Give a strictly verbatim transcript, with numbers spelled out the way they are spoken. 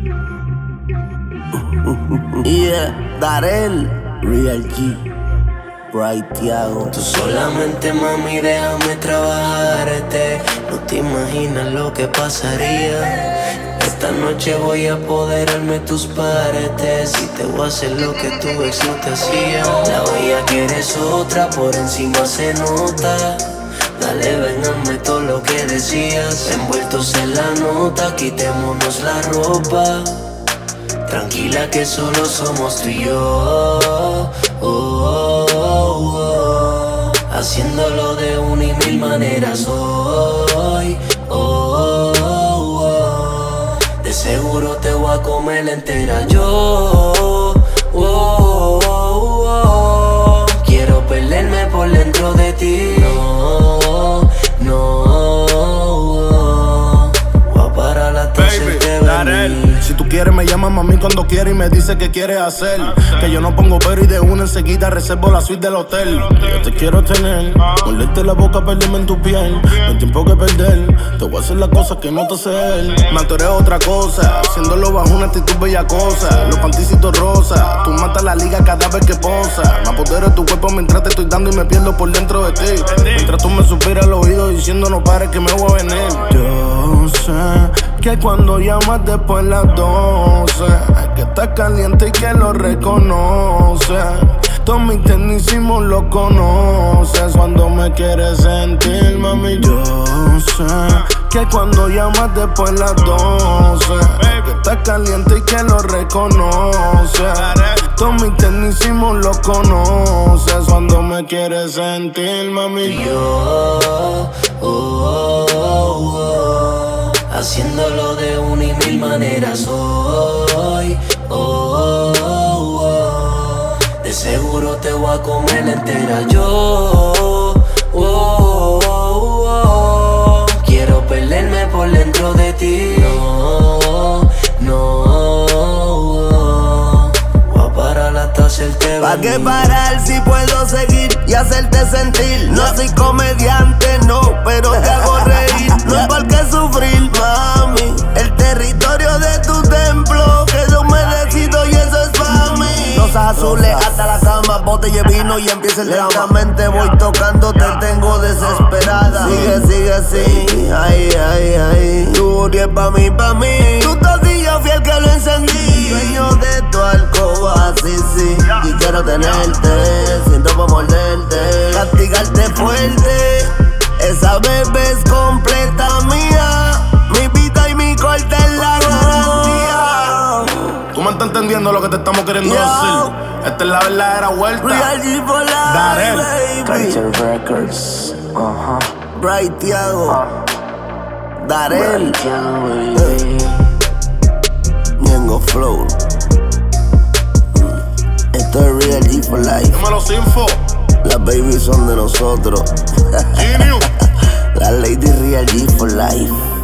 Yeah, Darel, Real G, Bright Thiago. Tú solamente, mami, déjame trabajarte. No te imaginas lo que pasaría. Esta noche voy a apoderarme tus paredes y te voy a hacer lo que tu ex no te hacía. La bella que eres otra, por encima se nota. Dale, ven, hazme todo lo que decías. Envueltos en la nota, quitémonos la ropa. Tranquila que solo somos tú y yo. Oh, oh, oh, oh. Haciéndolo de una y mil maneras hoy. Oh, oh, oh. De seguro te voy a comer entera yo. Oh, oh, oh, oh. Quiero perderme por dentro de ti. No, no, oh. Voy a parar hasta hacerte venir. Si tú quieres me llamas mami cuando quieres y me dice qué quieres hacer. Que yo no pongo pero y de una enseguida reservo la suite del hotel. Que yo te quiero tener, morderte la boca, perderme en tu piel. No hay tiempo que perder, te voy a hacer las cosas que no te hace él. Me atoré otra cosa, haciéndolo bajo una actitud bella cosa. Los panticitos rosas, tú matas la liga cada vez que posa. Me apodero de tu cuerpo mientras te estoy dando y me pierdo por dentro de ti. Mientras tú me suspiras al oído diciendo no pares que me voy a venir. Yo sé que cuando llamas después de las doce, que estás caliente y que lo reconoce. Todos mis tecnicismos lo conoces. Cuando me quieres sentir, mami, yo sé que cuando llamas después de las doce, que estás caliente y que lo reconoce. Todos mis tecnicismos lo conoces. Cuando me quieres sentir, mami, yo, oh, oh, oh, oh. Haciéndolo de una y mil maneras hoy. Oh, oh, oh. De seguro te voy a comer entera yo. Oh, oh, oh. Quiero perderme por dentro de ti. No, no, oh. Voy a parar hasta hacerte venir. ¿Pa' qué parar si puedo seguir y hacerte sentir? No soy comediante, no, pero te hago reír. No hay por qué sufrir, mami. El territorio de tu templo quedó humedecido y eso es pa' mí. Los azules hasta la cama, botella de vino y empieza el drama. Lentamente voy tocando, te tengo desesperada. Sigue, sigue así, ay, ay, ay. Tu es pa' mí, pa' mí. Tu todillo fiel que lo encendí. Dueño de tu alcoba, sí, sí. Y quiero tenerte, siento pa' morderte, castigarte fuerte. Esa bebé es completa mía. Mi vida y mi corte es la garantía. tú me estás entendiendo lo que te estamos queriendo Yo. decir. Esta es la verdadera vuelta. Real G for Darel. life, baby. Culture Records. Ajá. Bright Thiago. Darel. Bright Thiago, baby. Ñengo Flow. Esto es Real G for life. Dímelo, Sinfo. Las babies son de nosotros. Genius. La lady Real G for life.